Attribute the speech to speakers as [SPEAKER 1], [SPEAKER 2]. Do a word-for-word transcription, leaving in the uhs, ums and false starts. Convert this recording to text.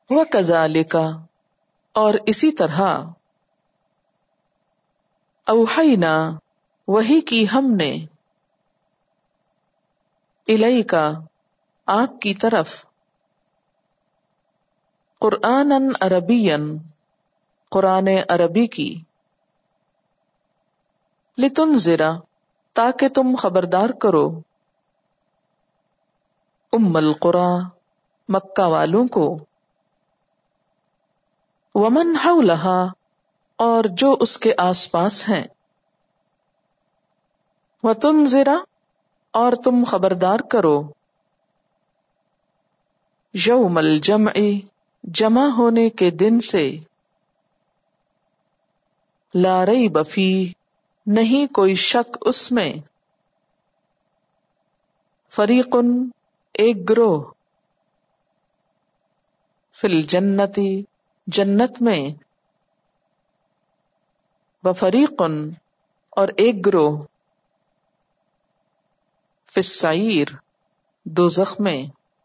[SPEAKER 1] وَكَذَلِكَ اور اسی طرح اوحینا وحی کی ہم نے الیک آپ کی طرف قرآناً عربیاً قرآن عربی کی لتنذر تاکہ تم خبردار کرو ام القری مکہ والوں کو ومن حولہا اور جو اس کے آس پاس ہیں وتنذر اور تم خبردار کرو یوم الجمع جمع ہونے کے دن سے لا ریب فیہ نہیں کوئی شک اس میں فریق ایک گروہ فی الجنتی جنت میں وفریق اور ایک گروہ فی السعیر دوزخ میں